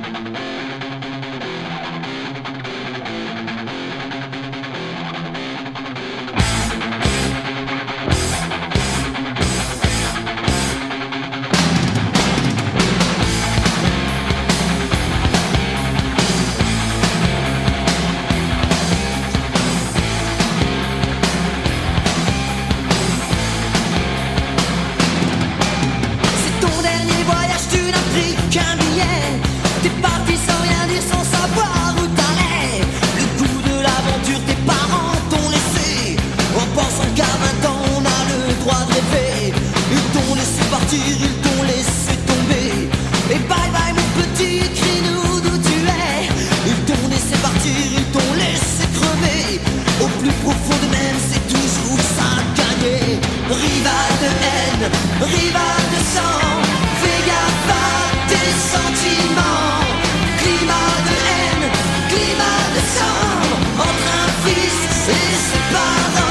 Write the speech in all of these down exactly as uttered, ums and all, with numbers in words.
Ils t'ont laissé tomber. Et bye bye mon petit, crie-nous d'où tu es. Ils t'ont laissé partir, ils t'ont laissé crever. Au plus profond de même, c'est toujours ça gagner. Rival de haine, rival de sang, fais gaffe à tes sentiments. Climat de haine, climat de sang, entre un fils et ses parents.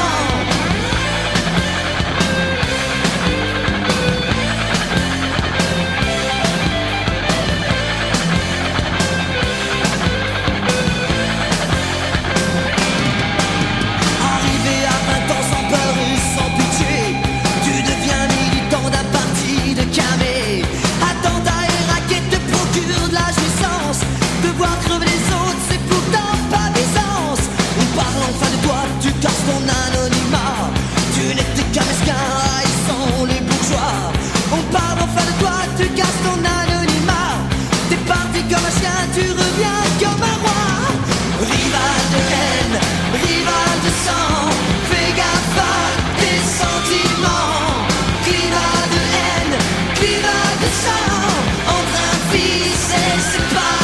Tu reviens comme un roi. Rival de haine, rival de sang, fais gaffe à tes sentiments. Climat de haine, climat de sang, entre un fils et ses parents.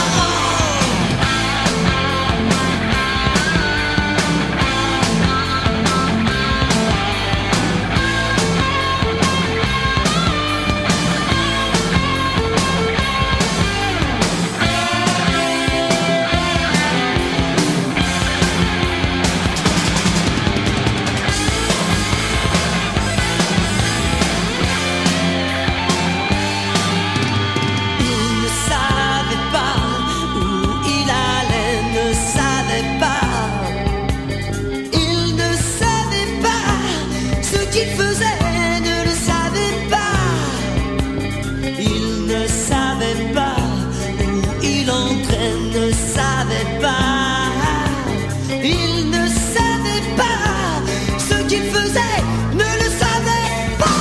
Ne savait pas, il ne savait pas ce qu'il faisait, ne le savait pas.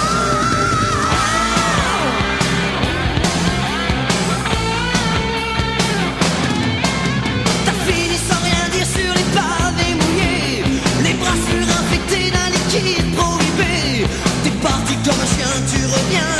T'as fini sans rien dire sur les pavés mouillés, les bras surinfectés d'un liquide prohibé. T'es parti comme un chien, tu reviens